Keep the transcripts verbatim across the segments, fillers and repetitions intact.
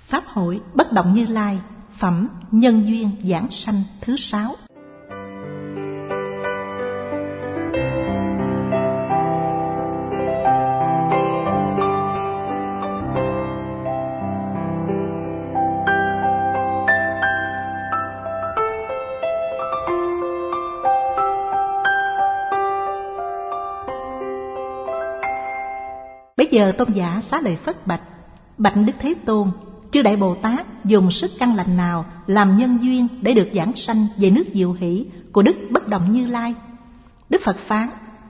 Pháp hội Bất Động Như Lai, phẩm Nhân Duyên Giảng Sanh thứ sáu. Bây giờ tôn giả Xá Lợi Phất bạch: Bạch Đức Thế Tôn, chư Đại Bồ Tát dùng sức căn lành nào làm nhân duyên để được giảng sanh về nước Diệu Hỷ của Đức Bất Động Như Lai? Đức Phật phán: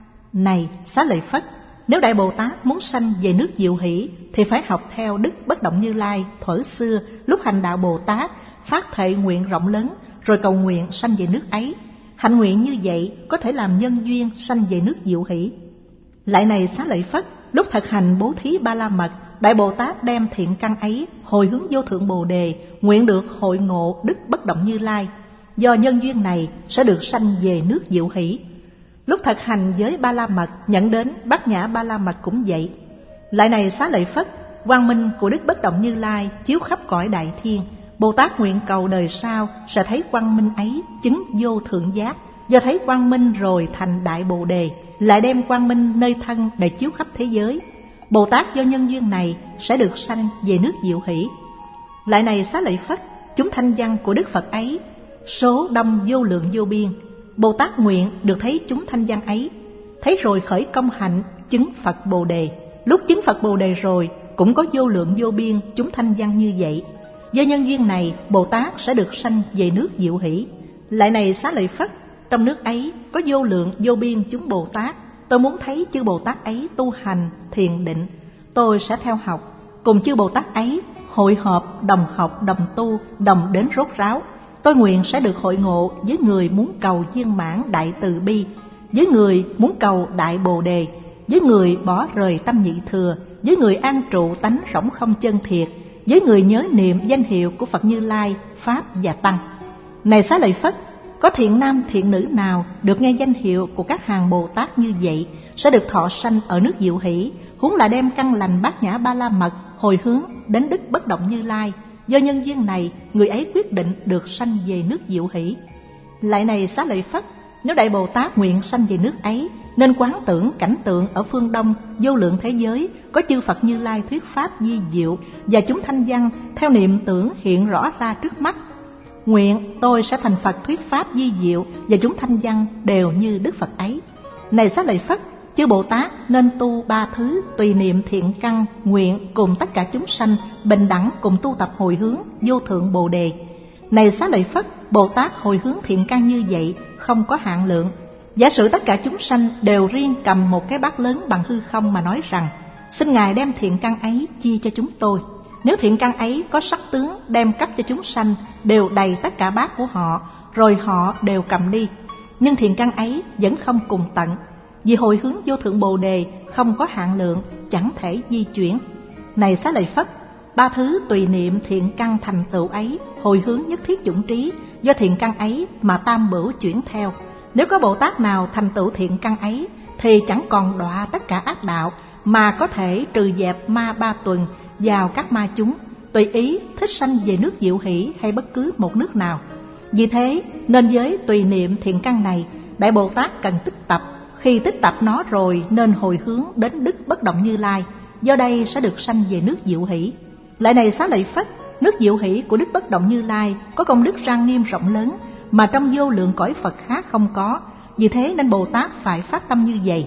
Này Xá Lợi Phất, nếu Đại Bồ Tát muốn sanh về nước Diệu Hỷ thì phải học theo Đức Bất Động Như Lai thuở xưa lúc hành đạo Bồ Tát, phát thệ nguyện rộng lớn rồi cầu nguyện sanh về nước ấy. Hạnh nguyện như vậy có thể làm nhân duyên sanh về nước Diệu Hỷ. Lại này Xá Lợi Phất, lúc thực hành bố thí Ba La Mật, Đại Bồ Tát đem thiện căn ấy hồi hướng vô thượng Bồ Đề, nguyện được hội ngộ Đức Bất Động Như Lai. Do nhân duyên này sẽ được sanh về nước Diệu Hỷ. Lúc thực hành với Ba La Mật, nhận đến Bát Nhã Ba La Mật cũng vậy. Lại này Xá Lợi Phất, quang minh của Đức Bất Động Như Lai chiếu khắp cõi đại thiên. Bồ Tát nguyện cầu đời sau sẽ thấy quang minh ấy chứng vô thượng giác. Do thấy quang minh rồi thành Đại Bồ Đề, lại đem quang minh nơi thân để chiếu khắp thế giới. Bồ Tát do nhân duyên này sẽ được sanh về nước Diệu Hỷ. Lại này Xá Lợi Phất, chúng thanh văn của Đức Phật ấy số đông vô lượng vô biên. Bồ Tát nguyện được thấy chúng thanh văn ấy, thấy rồi khởi công hạnh chứng Phật Bồ Đề. Lúc chứng Phật Bồ Đề rồi cũng có vô lượng vô biên chúng thanh văn như vậy. Do nhân duyên này Bồ Tát sẽ được sanh về nước Diệu Hỷ. Lại này Xá Lợi Phất, trong nước ấy có vô lượng vô biên chúng Bồ Tát. Tôi muốn thấy chư Bồ Tát ấy tu hành thiền định, tôi sẽ theo học, cùng chư Bồ Tát ấy hội họp, đồng học, đồng tu, đồng đến rốt ráo. Tôi nguyện sẽ được hội ngộ với người muốn cầu viên mãn đại từ bi, với người muốn cầu đại Bồ Đề, với người bỏ rời tâm nhị thừa, với người an trụ tánh rỗng không chân thiệt, với người nhớ niệm danh hiệu của Phật Như Lai, Pháp và Tăng. Này Xá Lợi Phất, có thiện nam thiện nữ nào được nghe danh hiệu của các hàng Bồ Tát như vậy sẽ được thọ sanh ở nước Diệu Hỷ, huống là đem căn lành Bát Nhã Ba La Mật hồi hướng đến Đức Bất Động Như Lai. Do nhân duyên này, người ấy quyết định được sanh về nước Diệu Hỷ. Lại này Xá Lợi Phất, nếu Đại Bồ Tát nguyện sanh về nước ấy, nên quán tưởng cảnh tượng ở phương Đông vô lượng thế giới có chư Phật Như Lai thuyết pháp di diệu, và chúng thanh văn theo niệm tưởng hiện rõ ra trước mắt. Nguyện tôi sẽ thành Phật thuyết pháp di diệu, và chúng thanh văn đều như Đức Phật ấy. Này Xá Lợi Phất, chư Bồ Tát nên tu ba thứ tùy niệm thiện căn, nguyện cùng tất cả chúng sanh bình đẳng cùng tu tập hồi hướng vô thượng Bồ Đề. Này Xá Lợi Phất, Bồ Tát hồi hướng thiện căn như vậy không có hạn lượng. Giả sử tất cả chúng sanh đều riêng cầm một cái bát lớn bằng hư không mà nói rằng: Xin Ngài đem thiện căn ấy chia cho chúng tôi. Nếu thiện căn ấy có sắc tướng đem cấp cho chúng sanh đều đầy tất cả bát của họ, rồi họ đều cầm đi, nhưng thiện căn ấy vẫn không cùng tận, vì hồi hướng vô thượng Bồ Đề không có hạn lượng, chẳng thể di chuyển. Này Xá Lợi Phất, ba thứ tùy niệm thiện căn thành tựu ấy hồi hướng nhất thiết chủng trí, do thiện căn ấy mà tam bửu chuyển theo. Nếu có Bồ Tát nào thành tựu thiện căn ấy thì chẳng còn đọa tất cả ác đạo, mà có thể trừ dẹp ma ba tuần vào các ma chúng, tùy ý thích sanh về nước Diệu Hỷ hay bất cứ một nước nào. Vì thế nên với tùy niệm thiện căn này, Đại Bồ Tát cần tích tập. Khi tích tập nó rồi nên hồi hướng đến Đức Bất Động Như Lai, do đây sẽ được sanh về nước Diệu Hỷ. Lại này Xá Lợi Phất, nước Diệu Hỷ của Đức Bất Động Như Lai có công đức trang nghiêm rộng lớn mà trong vô lượng cõi Phật khác không có. Vì thế nên Bồ Tát phải phát tâm như vậy: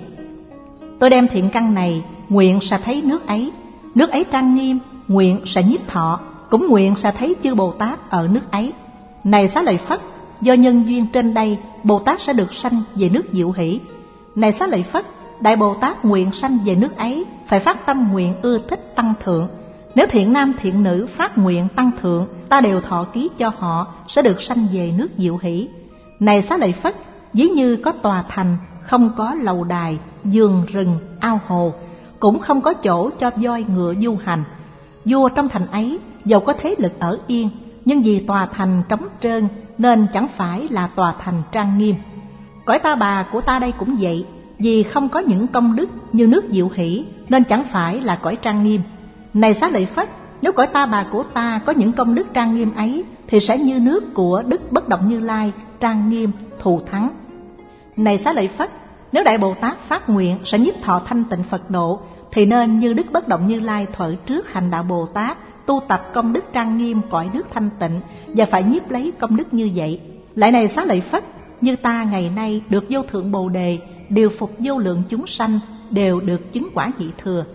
Tôi đem thiện căn này nguyện sẽ thấy nước ấy, nước ấy trang nghiêm, nguyện sẽ nhiếp thọ, cũng nguyện sẽ thấy chư Bồ Tát ở nước ấy. Này Xá Lợi Phất, do nhân duyên trên đây, Bồ Tát sẽ được sanh về nước Diệu Hỷ. Này Xá Lợi Phất, Đại Bồ Tát nguyện sanh về nước ấy phải phát tâm nguyện ưa thích tăng thượng. Nếu thiện nam thiện nữ phát nguyện tăng thượng, ta đều thọ ký cho họ sẽ được sanh về nước Diệu Hỷ. Này Xá Lợi Phất, ví như có tòa thành, không có lầu đài, vườn rừng, ao hồ, cũng không có chỗ cho voi ngựa du hành. Vua trong thành ấy dầu có thế lực ở yên, nhưng vì tòa thành trống trơn nên chẳng phải là tòa thành trang nghiêm. Cõi Ta Bà của ta đây cũng vậy, vì không có những công đức như nước Diệu Hỷ nên chẳng phải là cõi trang nghiêm. Này Xá Lợi Phất, nếu cõi ta bà của ta có những công đức trang nghiêm ấy, thì sẽ như nước của Đức Bất Động Như Lai, trang nghiêm, thù thắng. Này Xá Lợi Phất, nếu Đại Bồ Tát phát nguyện sẽ nhiếp thọ thanh tịnh Phật độ, thì nên như Đức Bất Động Như Lai thuở trước hành đạo Bồ Tát, tu tập công đức trang nghiêm cõi nước thanh tịnh, và phải nhiếp lấy công đức như vậy. Lại này Xá Lợi Phất, như ta ngày nay được vô thượng Bồ Đề, điều phục vô lượng chúng sanh, đều được chứng quả vị thừa.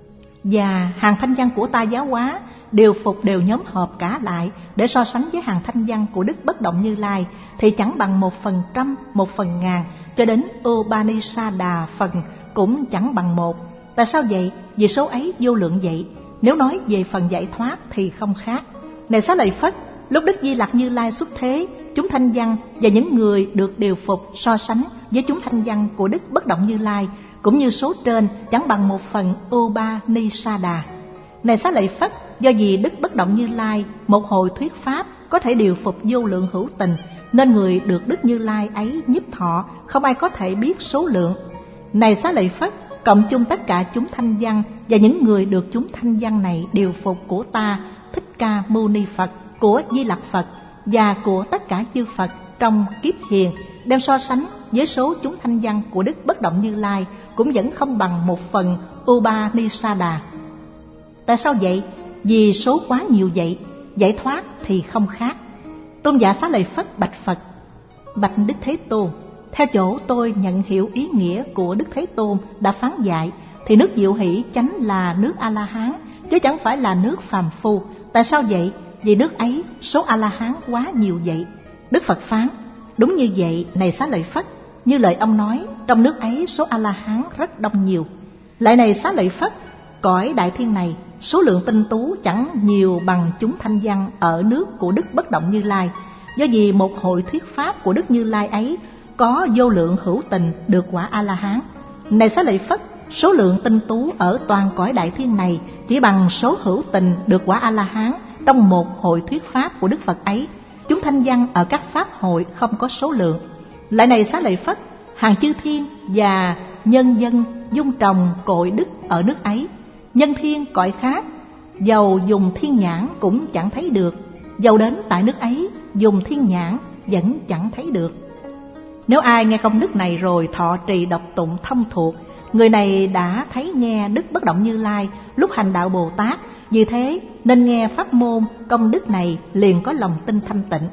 Và hàng thanh văn của ta giáo hóa, điều phục đều nhóm họp cả lại, để so sánh với hàng thanh văn của Đức Bất Động Như Lai, thì chẳng bằng một phần trăm, một phần ngàn, cho đến Upanishada phần cũng chẳng bằng một. Tại sao vậy? Vì số ấy vô lượng vậy. Nếu nói về phần giải thoát thì không khác. Này Xá Lợi Phất, lúc Đức Di Lặc Như Lai xuất thế, chúng thanh văn và những người được điều phục so sánh với chúng thanh văn của Đức Bất Động Như Lai, cũng như số trên chẳng bằng một phần Upanishada. Này Xá Lợi Phất, do vì Đức Bất Động Như Lai một hồi thuyết pháp có thể điều phục vô lượng hữu tình, nên người được Đức Như Lai ấy nhiếp thọ không ai có thể biết số lượng. Này Xá Lợi Phất, cộng chung tất cả chúng thanh văn và những người được chúng thanh văn này điều phục của ta, Thích Ca Mâu Ni Phật, của Di Lặc Phật và của tất cả chư Phật trong kiếp hiền, đem so sánh với số chúng thanh văn của Đức Bất Động Như Lai, cũng vẫn không bằng một phần Upanishada. Tại sao vậy? Vì số quá nhiều vậy, giải thoát thì không khác. Tôn giả Xá Lợi Phất bạch Phật: Bạch Đức Thế Tôn, theo chỗ tôi nhận hiểu ý nghĩa của Đức Thế Tôn đã phán dạy, thì nước Diệu Hỷ chánh là nước A-la-hán, chứ chẳng phải là nước phàm phu. Tại sao vậy? Vì nước ấy số A-la-hán quá nhiều vậy. Đức Phật phán: Đúng như vậy, này Xá Lợi Phất, như lời ông nói, trong nước ấy số A-la-hán rất đông nhiều. Lại này Xá Lợi Phất, cõi đại thiên này số lượng tinh tú chẳng nhiều bằng chúng thanh văn ở nước của Đức Bất Động Như Lai, do vì một hội thuyết pháp của Đức Như Lai ấy có vô lượng hữu tình được quả A-la-hán. Này Xá Lợi Phất, số lượng tinh tú ở toàn cõi đại thiên này chỉ bằng số hữu tình được quả A-la-hán trong một hội thuyết pháp của Đức Phật ấy. Chúng thanh văn ở các pháp hội không có số lượng. Lại này Xá Lợi Phất, hàng chư thiên và nhân dân dung trồng cội đức ở nước ấy. Nhân thiên cõi khác, dầu dùng thiên nhãn cũng chẳng thấy được, dầu đến tại nước ấy dùng thiên nhãn vẫn chẳng thấy được. Nếu ai nghe công đức này rồi thọ trì đọc tụng thông thuộc, người này đã thấy nghe Đức Bất Động Như Lai lúc hành đạo Bồ Tát. Vì thế nên nghe pháp môn công đức này liền có lòng tin thanh tịnh.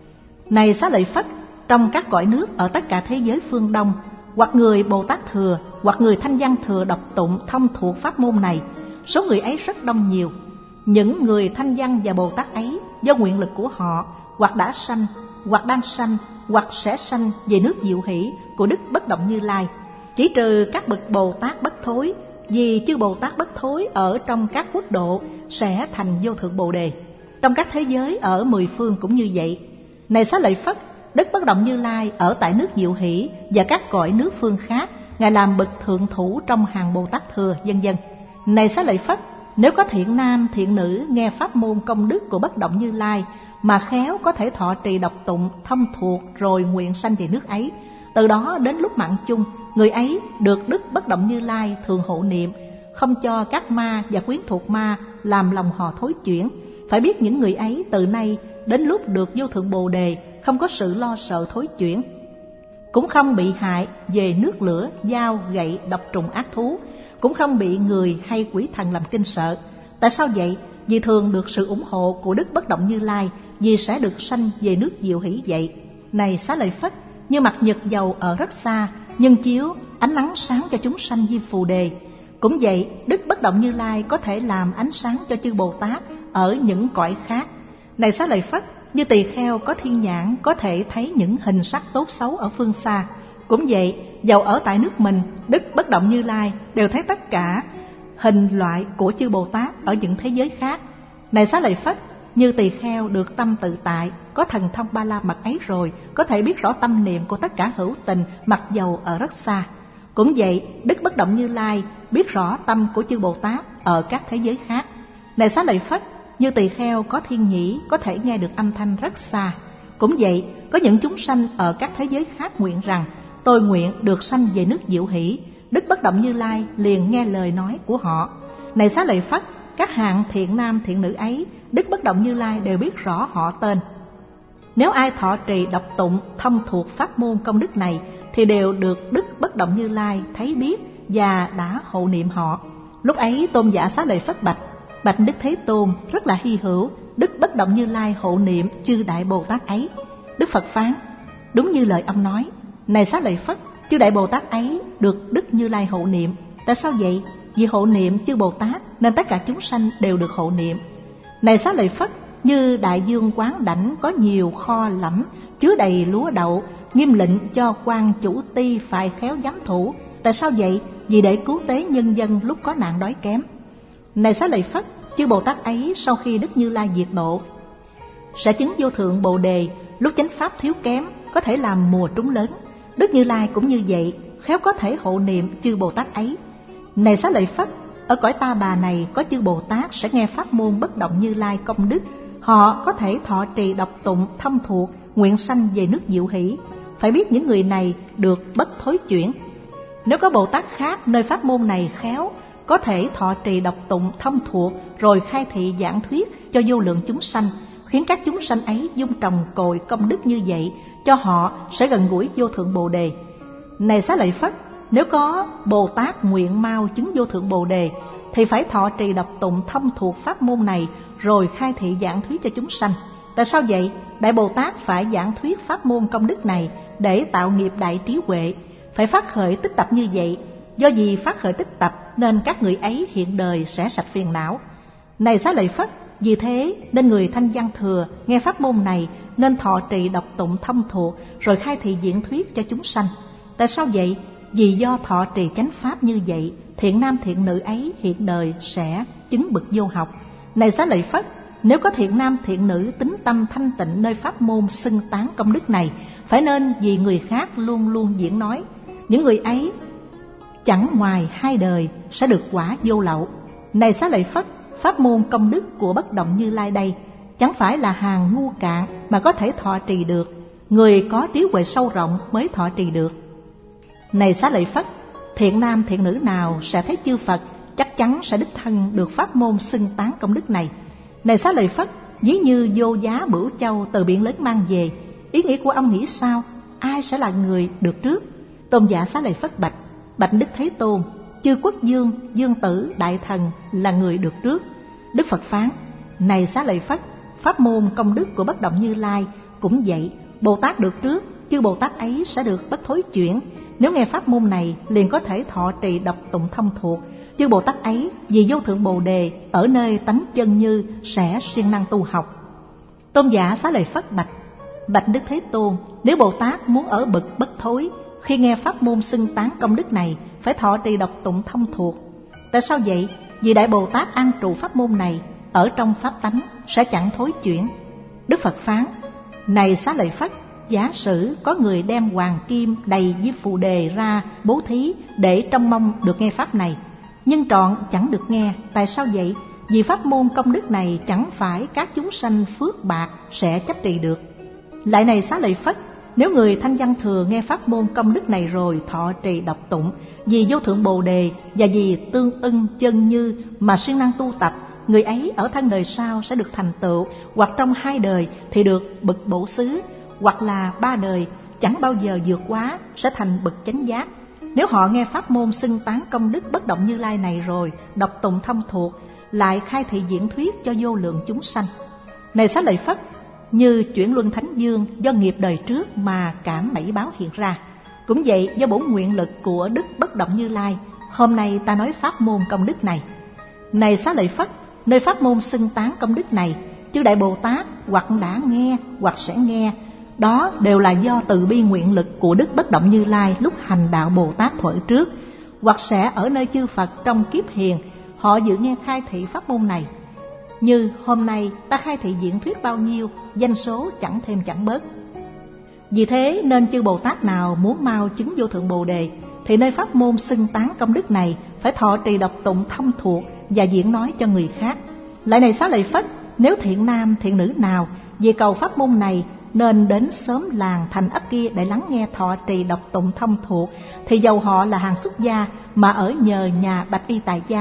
Này Xá Lợi Phất, trong các cõi nước ở tất cả thế giới phương Đông, hoặc người Bồ Tát thừa, hoặc người thanh văn thừa đọc tụng thông thuộc pháp môn này, số người ấy rất đông nhiều. Những người thanh văn và Bồ Tát ấy do nguyện lực của họ, hoặc đã sanh, hoặc đang sanh, hoặc sẽ sanh về nước Diệu Hỷ của Đức Bất Động Như Lai, chỉ trừ các bậc Bồ Tát bất thối, vì chư Bồ Tát bất thối ở trong các quốc độ sẽ thành vô thượng Bồ Đề. Trong các thế giới ở mười phương cũng như vậy. Này Xá Lợi Phất, Đức Bất Động Như Lai ở tại nước Diệu Hỷ và các cõi nước phương khác, Ngài làm bậc thượng thủ trong hàng Bồ Tát thừa, vân vân. Này Xá Lợi Phất, nếu có thiện nam thiện nữ nghe pháp môn công đức của Bất Động Như Lai mà khéo có thể thọ trì đọc tụng thông thuộc rồi nguyện sanh về nước ấy, từ đó đến lúc mạng chung, người ấy được Đức Bất Động Như Lai thường hộ niệm, không cho các ma và quyến thuộc ma làm lòng họ thối chuyển. Phải biết những người ấy từ nay đến lúc được vô thượng Bồ Đề không có sự lo sợ thối chuyển, cũng không bị hại về nước lửa, dao, gậy, độc trùng ác thú, cũng không bị người hay quỷ thần làm kinh sợ. Tại sao vậy? Vì thường được sự ủng hộ của Đức Bất Động Như Lai, vì sẽ được sanh về nước Diệu Hỷ vậy. Này Xá Lợi Phất, như mặt nhật dầu ở rất xa, nhưng chiếu ánh nắng sáng cho chúng sanh Diêm Phù Đề, cũng vậy Đức Bất Động Như Lai có thể làm ánh sáng cho chư Bồ Tát ở những cõi khác. Này Xá Lợi Phất, như tỳ kheo có thiên nhãn có thể thấy những hình sắc tốt xấu ở phương xa, cũng vậy dầu ở tại nước mình, Đức Bất Động Như Lai đều thấy tất cả hình loại của chư Bồ Tát ở những thế giới khác. Này Xá Lợi Phất, như tỳ kheo được tâm tự tại, có thần thông ba la mật ấy rồi, có thể biết rõ tâm niệm của tất cả hữu tình mặc dầu ở rất xa. Cũng vậy, Đức Bất Động Như Lai biết rõ tâm của chư Bồ Tát ở các thế giới khác. Này Xá Lợi Phất, như tỳ kheo có thiên nhĩ có thể nghe được âm thanh rất xa. Cũng vậy, có những chúng sanh ở các thế giới khác nguyện rằng tôi nguyện được sanh về nước Diệu Hỷ, Đức Bất Động Như Lai liền nghe lời nói của họ. Này Xá Lợi Phất, các hạng thiện nam thiện nữ ấy, Đức Bất Động Như Lai đều biết rõ họ tên. Nếu ai thọ trì đọc tụng thông thuộc pháp môn công đức này thì đều được Đức Bất Động Như Lai thấy biết và đã hộ niệm họ. Lúc ấy Tôn giả Xá Lợi Phất bạch: Bạch Đức Thế Tôn, rất là hy hữu, Đức Bất Động Như Lai hộ niệm chư Đại Bồ Tát ấy. Đức Phật phán: Đúng như lời ông nói. Này Xá Lợi Phất, chư Đại Bồ Tát ấy được Đức Như Lai hộ niệm. Tại sao vậy? Vì hộ niệm chư Bồ Tát nên tất cả chúng sanh đều được hộ niệm. Này Xá Lợi Phất, như đại dương Quán Đảnh có nhiều kho lẫm chứa đầy lúa đậu, nghiêm lệnh cho quan chủ ty phải khéo giám thủ. Tại sao vậy? Vì để cứu tế nhân dân lúc có nạn đói kém. Này Xá Lợi Phất, chư Bồ Tát ấy sau khi Đức Như Lai diệt độ sẽ chứng vô thượng Bồ Đề. Lúc chánh pháp thiếu kém có thể làm mùa trúng lớn. Đức Như Lai cũng như vậy, khéo có thể hộ niệm chư Bồ Tát ấy. Này Xá Lợi Phất, ở cõi Ta Bà này có chư Bồ Tát sẽ nghe pháp môn Bất Động Như Lai công đức. Họ có thể thọ trì đọc tụng thâm thuộc, nguyện sanh về nước Diệu Hỷ. Phải biết những người này được bất thối chuyển. Nếu có Bồ Tát khác nơi pháp môn này khéo, có thể thọ trì đọc tụng thâm thuộc rồi khai thị giảng thuyết cho vô lượng chúng sanh, khiến các chúng sanh ấy dung trồng cội công đức như vậy, cho họ sẽ gần gũi vô thượng Bồ Đề. Này Xá Lợi Phất, nếu có Bồ Tát nguyện mau chứng vô thượng Bồ Đề thì phải thọ trì đọc tụng thâm thuộc pháp môn này rồi khai thị giảng thuyết cho chúng sanh. Tại sao vậy? Đại Bồ Tát phải giảng thuyết pháp môn công đức này để tạo nghiệp đại trí huệ, phải phát khởi tích tập như vậy. Do vì phát khởi tích tập nên các người ấy hiện đời sẽ sạch phiền não. Này Xá Lợi Phất, vì thế nên người thanh văn thừa nghe pháp môn này nên thọ trì đọc tụng thâm thuộc rồi khai thị diễn thuyết cho chúng sanh. Tại sao vậy? Vì do thọ trì chánh pháp như vậy, thiện nam thiện nữ ấy hiện đời sẽ chứng bậc vô học. Này Xá Lợi Phất, nếu có thiện nam thiện nữ tính tâm thanh tịnh nơi pháp môn xưng tán công đức này, phải nên vì người khác luôn luôn diễn nói. Những người ấy chẳng ngoài hai đời sẽ được quả vô lậu. Này Xá Lợi Phất, pháp môn công đức của Bất Động Như Lai đây chẳng phải là hàng ngu cạn mà có thể thọ trì được. Người có trí huệ sâu rộng mới thọ trì được. Này Xá Lợi Phất, thiện nam thiện nữ nào sẽ thấy chư Phật chắc chắn sẽ đích thân được pháp môn xưng tán công đức này. Này Xá Lợi Phất, ví như vô giá bửu châu từ biển lớn mang về, ý nghĩa của ông nghĩ sao? Ai sẽ là người được trước? Tôn giả Xá Lợi Phất bạch: Bạch Đức Thế Tôn, chư quốc dương, dương tử, đại thần là người được trước. Đức Phật phán: Này Xá Lợi Phất, pháp môn công đức của Bất Động Như Lai cũng vậy. Bồ Tát được trước, chư Bồ Tát ấy sẽ được bất thối chuyển. Nếu nghe pháp môn này liền có thể thọ trì đọc tụng thông thuộc. Chư Bồ Tát ấy vì vô thượng Bồ Đề ở nơi tánh chân như sẽ siêng năng tu học. Tôn giả Xá Lợi Phất bạch: Bạch Đức Thế Tôn, nếu Bồ Tát muốn ở bậc bất thối, khi nghe pháp môn xưng tán công đức này phải thọ trì đọc tụng thông thuộc. Tại sao vậy? Vì Đại Bồ Tát an trụ pháp môn này ở trong pháp tánh sẽ chẳng thối chuyển. Đức Phật phán: Này Xá Lợi Phất, giả sử có người đem hoàng kim đầy với phù đề ra bố thí để trông mong được nghe pháp này, nhưng trọn chẳng được nghe. Tại sao vậy? Vì pháp môn công đức này chẳng phải các chúng sanh phước bạc sẽ chấp trì được. Lại này Xá Lợi Phất, nếu người thanh văn thừa nghe pháp môn công đức này rồi thọ trì đọc tụng vì vô thượng Bồ Đề và vì tương ưng chân như mà siêng năng tu tập, người ấy ở thân đời sau sẽ được thành tựu, hoặc trong hai đời thì được bậc bổ xứ, hoặc là ba đời chẳng bao giờ vượt quá sẽ thành bậc chánh giác. Nếu họ nghe pháp môn xưng tán công đức Bất Động Như Lai này rồi đọc tụng thông thuộc, lại khai thị diễn thuyết cho vô lượng chúng sanh. Này Xá Lợi Phất, như chuyển luân thánh dương do nghiệp đời trước mà cảm mảy báo hiện ra, cũng vậy do bổn nguyện lực của Đức Bất Động Như Lai, hôm nay ta nói pháp môn công đức này. Này Xá Lợi Phất, nơi pháp môn xưng tán công đức này, chư Đại Bồ Tát hoặc đã nghe hoặc sẽ nghe, đó đều là do từ bi nguyện lực của Đức Bất Động Như Lai lúc hành đạo Bồ Tát thuở trước, hoặc sẽ ở nơi chư Phật trong kiếp hiền, họ dự nghe khai thị pháp môn này. Như hôm nay ta khai thị diễn thuyết bao nhiêu, danh số chẳng thêm chẳng bớt. Vì thế nên chư Bồ Tát nào muốn mau chứng vô thượng Bồ Đề thì nơi pháp môn xưng tán công đức này phải thọ trì đọc tụng thông thuộc và diễn nói cho người khác. Lại này Xá Lợi Phất, nếu thiện nam thiện nữ nào vì cầu pháp môn này nên đến sớm làng thành ấp kia để lắng nghe thọ trì đọc tụng thông thuộc, thì dầu họ là hàng xuất gia mà ở nhờ nhà bạch y tại gia,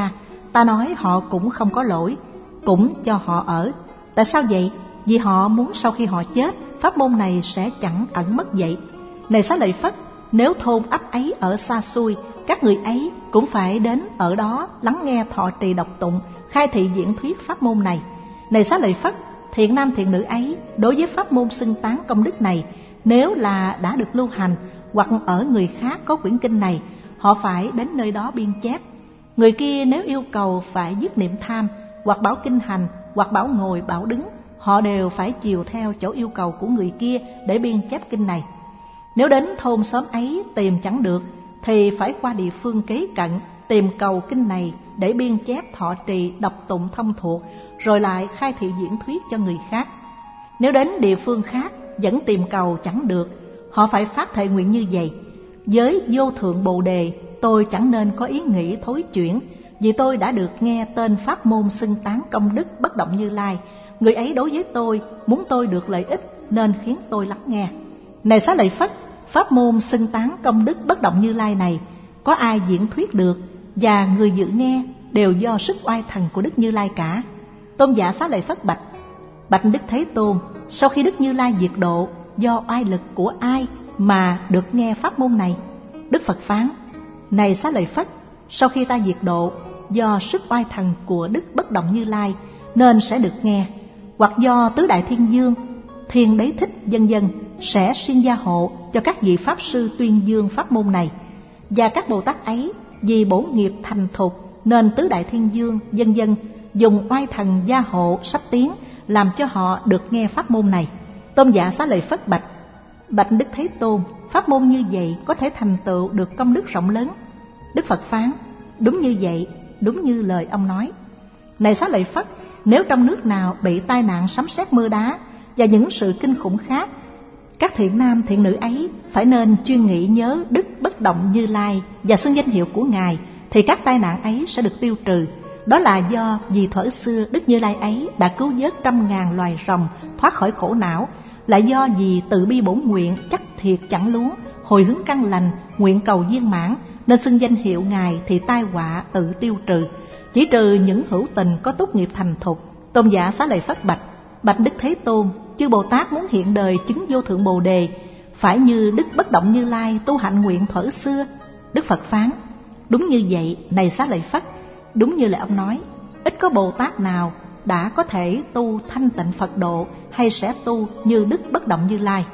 Ta nói họ cũng không có lỗi, cũng cho họ ở. Tại sao vậy? Vì họ muốn sau khi họ chết, pháp môn này sẽ chẳng ẩn mất vậy. Này Xá Lợi Phất, nếu thôn ấp ấy ở xa xôi, các người ấy cũng phải đến ở đó lắng nghe thọ trì đọc tụng, khai thị diễn thuyết pháp môn này. Này Xá Lợi Phất, thiện nam thiện nữ ấy đối với pháp môn xưng tán công đức này, nếu là đã được lưu hành hoặc ở người khác có quyển kinh này, họ phải đến nơi đó biên chép. Người kia nếu yêu cầu phải dứt niệm tham, hoặc bảo kinh hành, hoặc bảo ngồi bảo đứng, họ đều phải chiều theo chỗ yêu cầu của người kia để biên chép kinh này. Nếu đến thôn xóm ấy tìm chẳng được, thì phải qua địa phương kế cận tìm cầu kinh này để biên chép thọ trì đọc tụng thông thuộc, rồi lại khai thị diễn thuyết cho người khác. Nếu đến địa phương khác vẫn tìm cầu chẳng được, họ phải phát thệ nguyện như vậy: với vô thượng Bồ Đề, tôi chẳng nên có ý nghĩ thối chuyển, vì tôi đã được nghe tên pháp môn xưng tán công đức bất động Như Lai. Người ấy đối với tôi muốn tôi được lợi ích nên khiến tôi lắng nghe. Này Xá Lợi Phất, pháp môn xưng tán công đức bất động Như Lai này có ai diễn thuyết được, và người dự nghe đều do sức oai thần của Đức Như Lai cả. Tôn giả Xá Lợi Phất bạch: Bạch Đức Thế Tôn, sau khi Đức Như Lai diệt độ, do oai lực của ai mà được nghe pháp môn này? Đức Phật phán: Này Xá Lợi Phất, sau khi ta diệt độ, do sức oai thần của Đức bất động Như Lai nên sẽ được nghe, hoặc do tứ đại thiên dương, Thiên Đế Thích vân vân sẽ xuyên gia hộ cho các vị pháp sư tuyên dương pháp môn này. Và các Bồ Tát ấy vì bổn nghiệp thành thục nên tứ đại thiên dương vân vân dùng oai thần gia hộ sắp tiến, làm cho họ được nghe pháp môn này. Tôn giả Xá Lợi Phất bạch: Bạch Đức Thế Tôn, pháp môn như vậy có thể thành tựu được công đức rộng lớn. Đức Phật phán: Đúng như vậy, đúng như lời ông nói. Này Xá Lợi Phất, nếu trong nước nào bị tai nạn sấm sét mưa đá và những sự kinh khủng khác, các thiện nam thiện nữ ấy phải nên chuyên nghĩ nhớ Đức bất động Như Lai và xưng danh hiệu của Ngài, thì các tai nạn ấy sẽ được tiêu trừ. Đó là do vì thuở xưa Đức Như Lai ấy đã cứu vớt trăm ngàn loài rồng thoát khỏi khổ não, lại do vì từ bi bổn nguyện chắc thiệt chẳng luống, hồi hướng căn lành, nguyện cầu viên mãn, nên xưng danh hiệu Ngài thì tai họa tự tiêu trừ, chỉ trừ những hữu tình có tốt nghiệp thành thục. Tôn giả Xá Lợi Phất bạch: Bạch Đức Thế Tôn, chư Bồ Tát muốn hiện đời chứng vô thượng Bồ Đề, phải như Đức bất động Như Lai tu hạnh nguyện thuở xưa. Đức Phật phán: Đúng như vậy, này Xá Lợi Phất, đúng như lời ông nói. Ít có Bồ Tát nào đã có thể tu thanh tịnh Phật độ hay sẽ tu như Đức bất động Như Lai.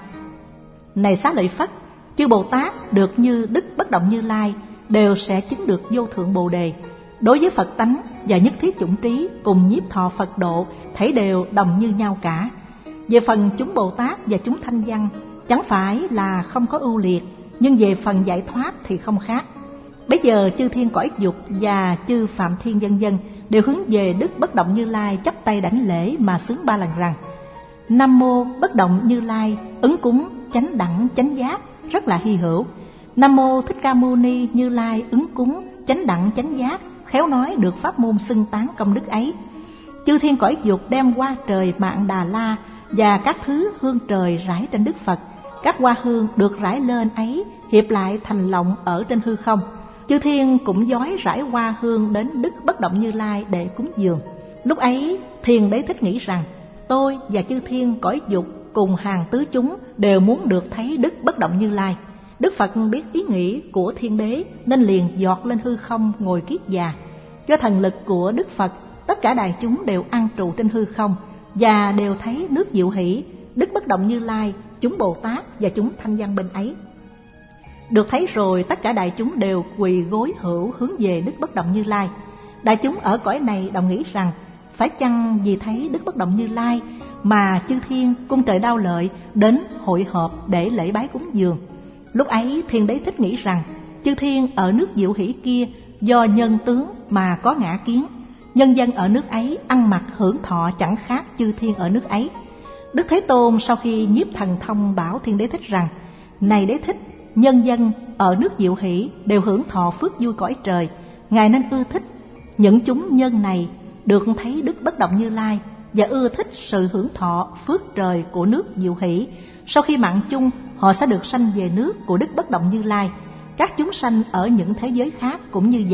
Này Xá Lợi Phất, chư Bồ Tát được như Đức bất động Như Lai đều sẽ chứng được vô thượng Bồ Đề. Đối với Phật tánh và nhất thiết chủng trí cùng nhiếp thọ Phật độ, thảy đều đồng như nhau cả. Về phần chúng Bồ Tát và chúng thanh văn, chẳng phải là không có ưu liệt, nhưng về phần giải thoát thì không khác. Bây giờ chư thiên cõi dục và chư phạm thiên vân vân đều hướng về Đức bất động Như Lai chắp tay đảnh lễ mà xướng ba lần rằng: Nam mô bất động Như Lai, ứng cúng chánh đẳng chánh giác, rất là hy hữu. Nam mô Thích Ca Mâu Ni Như Lai, ứng cúng chánh đẳng chánh giác, khéo nói được pháp môn xưng tán công đức ấy. Chư thiên cõi dục đem hoa trời Mạn Đà La và các thứ hương trời rải trên Đức Phật. Các hoa hương được rải lên ấy hiệp lại thành lọng ở trên hư không. Chư thiên cũng dói rải hoa hương đến Đức bất động Như Lai để cúng dường. Lúc ấy Thiên Đế Thích nghĩ rằng: tôi và chư thiên cõi dục cùng hàng tứ chúng đều muốn được thấy Đức bất động Như Lai. Đức Phật biết ý nghĩ của Thiên Đế nên liền giọt lên hư không ngồi kiết già. Do thần lực của Đức Phật, tất cả đại chúng đều an trụ trên hư không và đều thấy nước Diệu Hỷ, Đức bất động Như Lai, chúng Bồ Tát và chúng thanh văn bên ấy. Được thấy rồi, tất cả đại chúng đều quỳ gối hữu hướng về Đức bất động Như Lai. Đại chúng ở cõi này đồng nghĩ rằng: phải chăng vì thấy Đức bất động Như Lai mà chư thiên cung trời Đao Lợi đến hội họp để lễ bái cúng dường? Lúc ấy Thiên Đế Thích nghĩ rằng: chư thiên ở nước Diệu Hỷ kia do nhân tướng mà có ngã kiến, nhân dân ở nước ấy ăn mặc hưởng thọ chẳng khác chư thiên ở nước ấy. Đức Thế Tôn sau khi nhiếp thần thông bảo Thiên Đế Thích rằng: này Đế Thích, nhân dân ở nước Diệu Hỷ đều hưởng thọ phước vui cõi trời, Ngài nên ưa thích những chúng nhân này được thấy Đức bất động Như Lai và ưa thích sự hưởng thọ phước trời của nước Diệu Hỷ. Sau khi mạng chung, họ sẽ được sanh về nước của Đức bất động Như Lai. Các chúng sanh ở những thế giới khác cũng như vậy.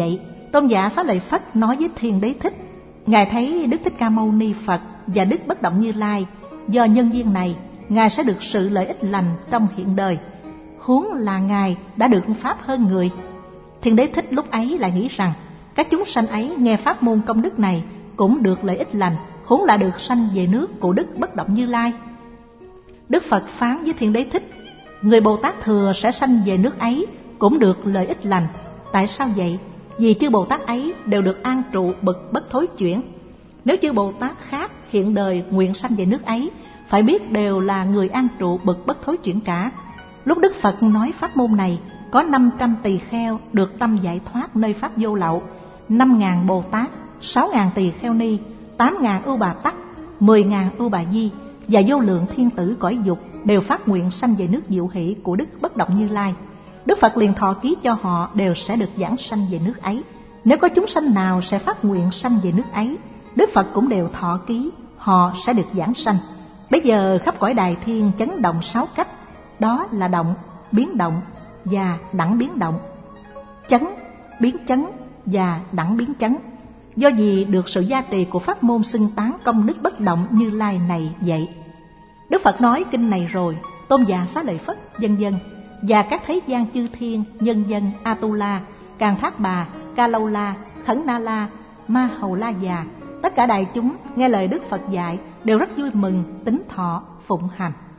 Tôn giả Xá Lợi Phất nói với Thiên Đế Thích: Ngài thấy Đức Thích Ca Mâu Ni Phật và Đức Bất Động Như Lai, do nhân duyên này, Ngài sẽ được sự lợi ích lành trong hiện đời, huống là Ngài đã được pháp hơn người. Thiên Đế Thích lúc ấy lại nghĩ rằng các chúng sanh ấy nghe pháp môn công đức này cũng được lợi ích lành, huống là được sanh về nước của Đức Bất Động Như Lai. Đức Phật phán với Thiên Đế Thích: Người Bồ Tát thừa sẽ sanh về nước ấy cũng được lợi ích lành. Tại sao vậy? Vì chư Bồ Tát ấy đều được an trụ bậc bất thối chuyển. Nếu chư Bồ Tát khác hiện đời nguyện sanh về nước ấy, phải biết đều là người an trụ bậc bất thối chuyển cả. Lúc Đức Phật nói pháp môn này, có năm trăm tỳ kheo được tâm giải thoát nơi pháp vô lậu, năm ngàn Bồ Tát, sáu ngàn tỳ kheo ni, tám ngàn ưu bà tắc, mười ngàn ưu bà di và vô lượng thiên tử cõi dục đều phát nguyện sanh về nước diệu hỷ của Đức Bất Động Như Lai. Đức Phật liền thọ ký cho họ đều sẽ được giảng sanh về nước ấy. Nếu có chúng sanh nào sẽ phát nguyện sanh về nước ấy, Đức Phật cũng đều thọ ký, họ sẽ được giảng sanh. Bây giờ khắp cõi Đại Thiên chấn động sáu cách, đó là động, biến động và đẳng biến động, chấn, biến chấn và đẳng biến chấn. Do gì được sự gia trì của pháp môn xưng tán công đức Bất Động Như Lai này vậy. Đức Phật nói kinh này rồi, Tôn giả Xá Lợi Phất vân vân và các thế gian chư thiên, nhân dân, Atula, Càn Thác Bà, Ca Lâu La, Khẩn Na La, Ma Hầu La Già, tất cả đại chúng nghe lời Đức Phật dạy đều rất vui mừng, tín thọ, phụng hành.